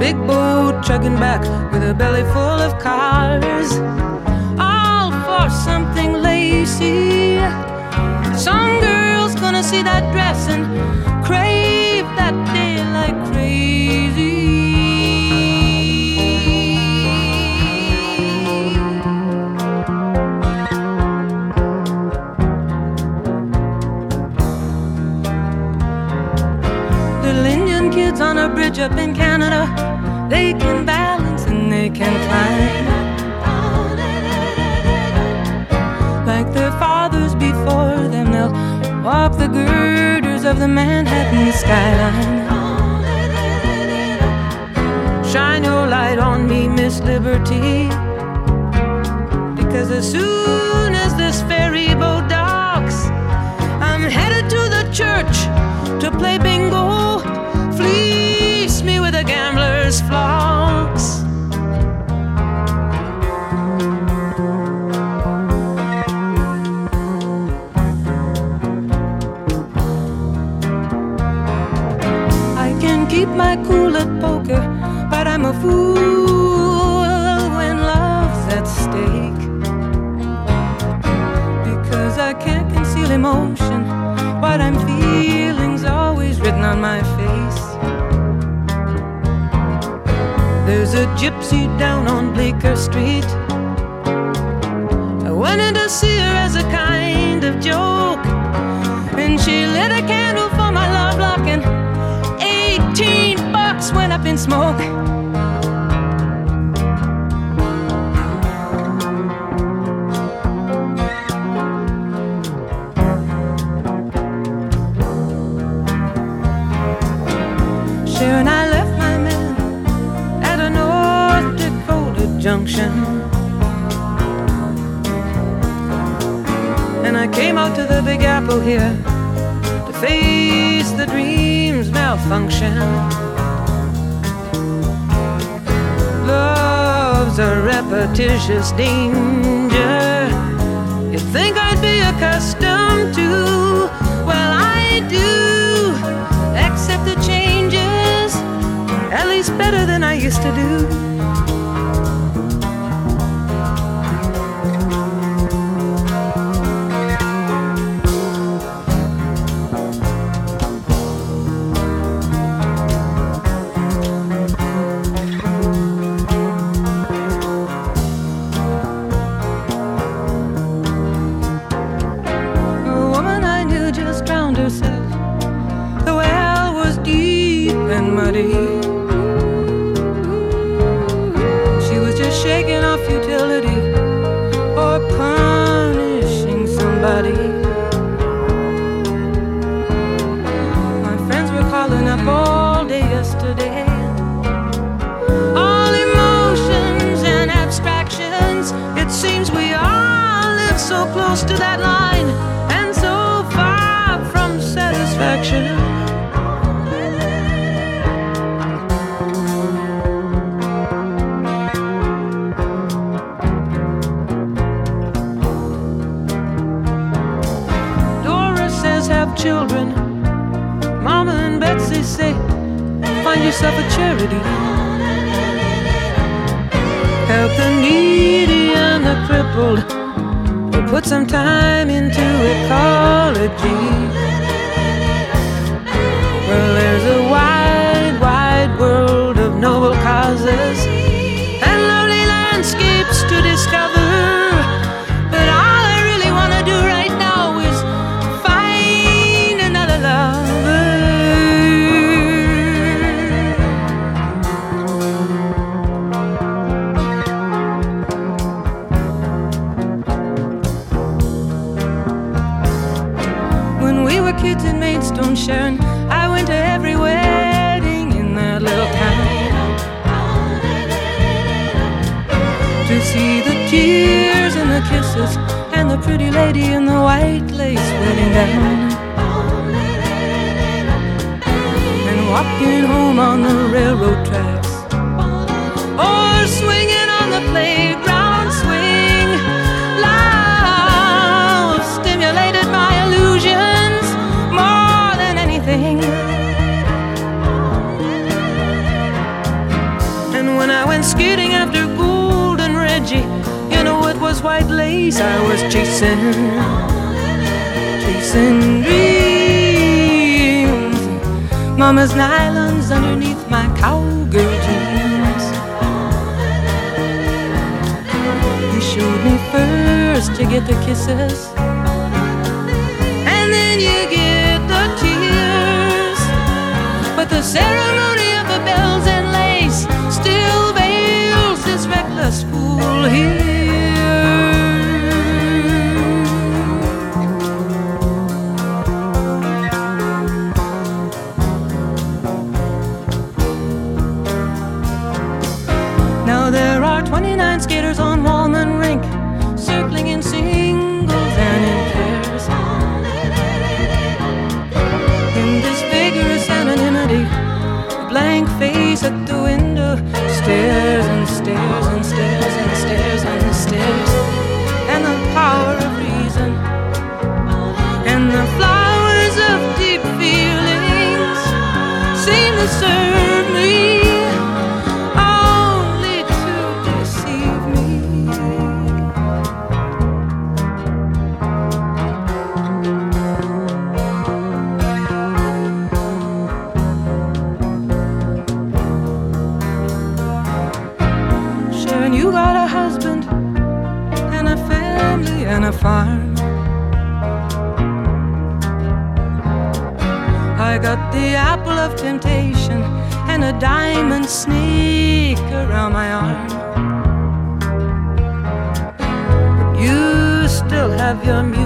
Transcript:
big boat chugging back with a belly full of cars, all for something lacy. Some girl's gonna see that dress and crave that day like crazy. Little Indian kids on a bridge up in Canada, they can balance and they can climb like their fathers before them. They'll walk the girders of the Manhattan skyline. Shine your light on me, Miss Liberty, because as soon as this ferry boat docks, I'm headed to the church to play bingo. Fleece me with a gambler's flocks. Keep my cool at poker, but I'm a fool when love's at stake, because I can't conceal emotion. What I'm feeling's always written on my face. There's a gypsy down on Bleecker Street. I went in to see her as a kind of joke, and she lit a candle for my love lock, and $18 went up in smoke. Sharon, I left my man at a North Dakota junction, and I came out to the Big Apple here to face the dream's malfunction. Love's a repetitious danger. You think I'd be accustomed to? Well, I do accept the changes, at least better than I used to do. She was just shaking off futility or punishing somebody. My friends were calling up all day yesterday. All emotions and abstractions. It seems we all live so close to that line and so far from satisfaction. Children, Mama and Betsy say, find yourself a charity. Help the needy and the crippled, or put some time into ecology. Well, there's a wide, wide world of noble causes and lovely landscapes to discover. But all I really want to do right now is kids in Maidstone, Sharon, I went to every wedding in that little town to see the tears and the kisses and the pretty lady in the white lace wedding gown, and walking home on the railroad tracks, or swinging on the playground swing. Love stimulated my illusions more than anything. place I was chasing dreams. Mama's nylons underneath my cowgirl jeans. He showed me first to get the kisses, and then you get the tears. But the ceremony of the bells and lace still veils this reckless fool here. Now there are 29 skaters on Wallman Rink, circling in singles and in pairs. In this vigorous anonymity, the blank face at the window stares and stares and stares and stares and stares. And the power of reason and the flowers of deep feelings seem to serve me only to deceive me. Sharon, you got a husband and a family and a farm. I got the apple of temptation and a diamond snake around my arm. But you still have your music